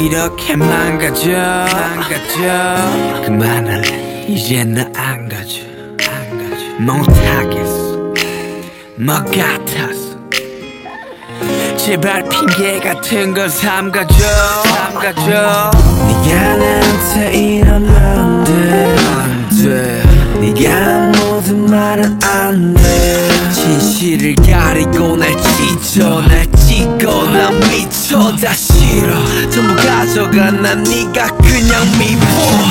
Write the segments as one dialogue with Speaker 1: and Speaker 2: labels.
Speaker 1: 이렇게 망가져 그만할래 이제 나 안 가져 못하겠어 뭐 같아서 제발 핑계 같은 걸 삼가줘 네가 나한테 이러면 안돼 네가 모든 말은 안돼 진실을 가리고 날 찢어 날 찍어 난 미쳐 다 싫어 전부 가져가 난 네가 그냥 미워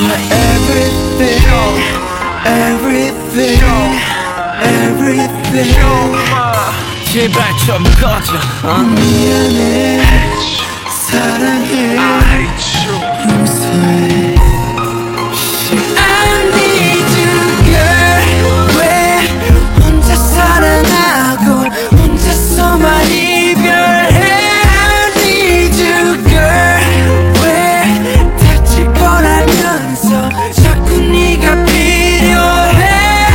Speaker 1: Everything 제발 좀 꺼져 미안해 사랑해 용서해 I need you girl 왜 혼자 사랑하고 혼자서만 이별해 I need you girl 왜 다칠 거라면서 자꾸 네가 필요해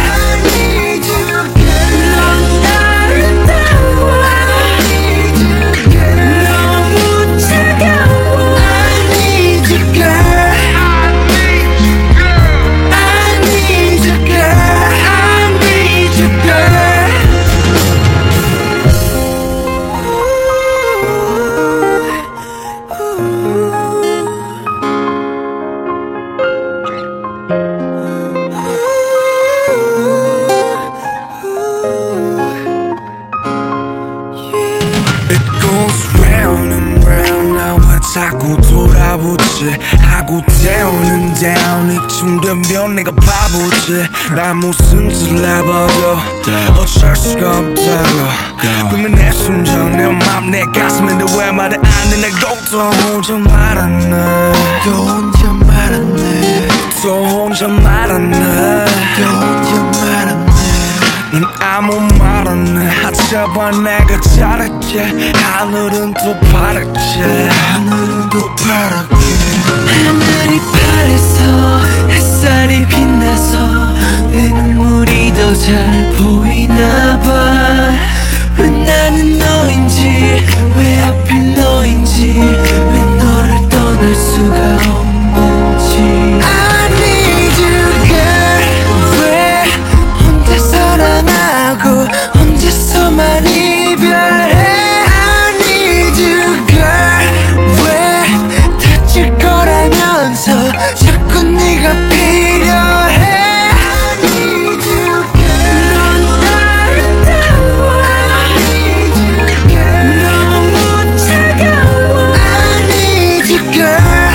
Speaker 1: 자꾸 돌아보지 하고 down 이쯤되면 내가 바보지 나 무슨 짓을 해봐도 어쩔 수가 없다고 분명 내 심장 내 맘 내 가슴인데 왜 말을 안 해 날 또 혼자 말았네 또 혼자 말았네 또 혼자 말았네 또 혼자 말았네 넌 아무 말 안 해 제발 내가 잘할게 하늘은 또 파랗게 하늘은 또 파랗게 하늘이 파래서 햇살이 빛나서 내 눈물이 더 잘 보이나 봐 왜 나는 너인지 왜 하필 너인지 왜 너를 떠날 수가 없는지 I need you girl 왜 혼자 사랑하고 혼자서만 이별해 I need you girl 왜 다칠 거라면서 자꾸 네가 필요해 I need you girl 넌 아름다워 I need you girl 너무 차가워 I need you girl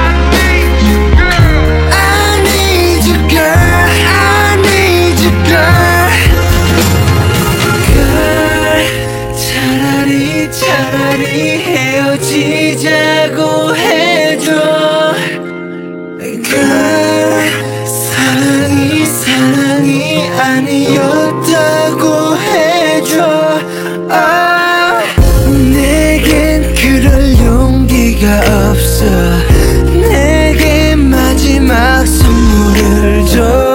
Speaker 1: I need you girl I need you girl 차라리 헤어지자고 해줘 사랑이 아니었다고 해줘 내겐 그럴 용기가 없어 내게 마지막 선물을 줘